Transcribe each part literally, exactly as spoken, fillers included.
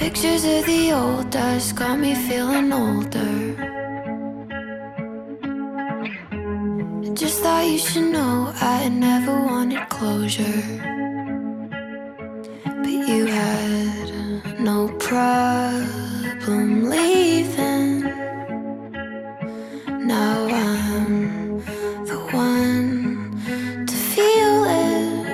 Pictures of the old us got me feeling older. Just thought you should know I never wanted closure, but you had no problem leaving. Now I'm the one to feel it.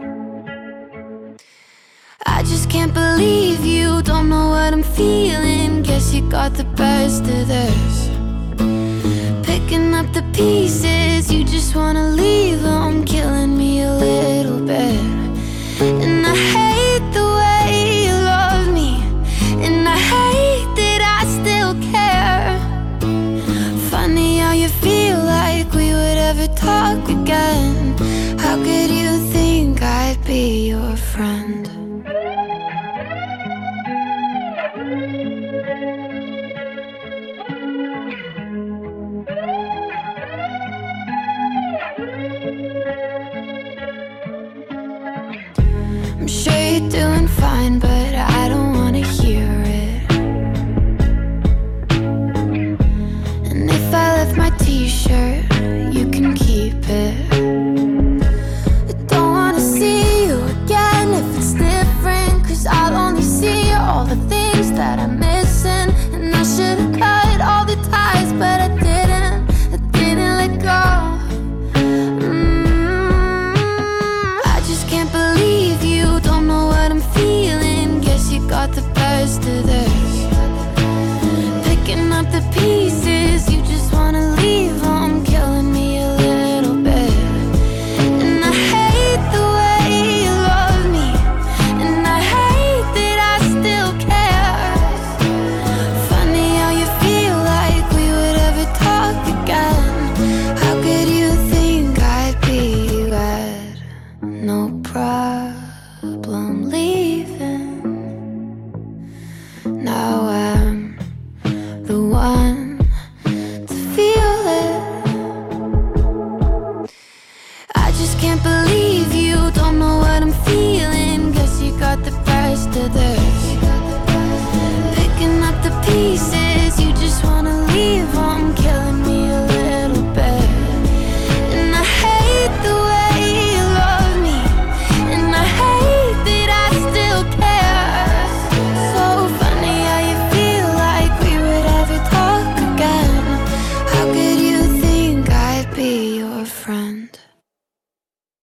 I just can't believe you don't know what I'm feeling. Guess you got the best of this. Picking up the pieces, you just wanna leave them, killing me a little bit. And I hate the way you love me, and I hate that I still care. Funny how you feel like we would ever talk again. How could you think I'd be your friend? I'm sure you're doing fine, but I don't wanna hear it. And if I left my t-shirt, you can keep it. I don't wanna see you again if it's different, 'cause I'll only see all the things that I'm missing. And I should've cut all the ties, but I didn't, I didn't let go. Got the best of this. Picking up the pieces, you just wanna leave them, killing me a little bit. And I hate the way you love me, and I hate that I still care. Funny how you feel like we would ever talk again. How could you think I'd be glad? No problem leaving. Now I'm the one to feel it. I just can't believe you don't know what I'm feeling. Guess you got the best of this. Picking up the pieces.